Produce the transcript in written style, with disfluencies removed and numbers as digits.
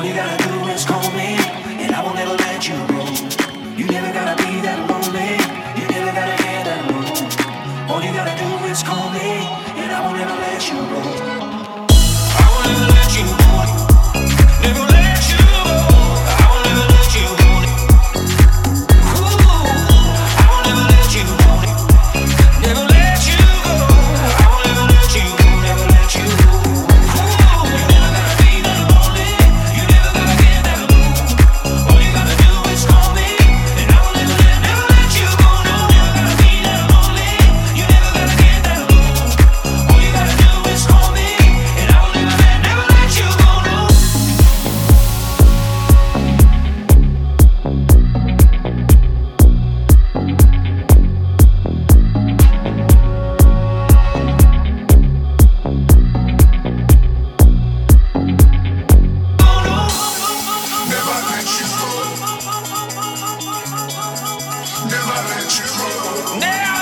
you gotta do is call me, and I will never let you go. You never gotta be that lonely. You never gotta get that low. All you gotta do is call me, and I will never let you go. I will never let you go. Never let you go. I will never let you go. Ooh, I will never let you go. Never let you go. I will never let you go. Never let you go. Ooh, you never gotta be that lonely. You never gotta get that low. All you gotta do is call me, and I will never let you go. No, never gotta be that lonely. You never gotta get that low. All you gotta do is call me, and I will never let you go. No. Never let you go.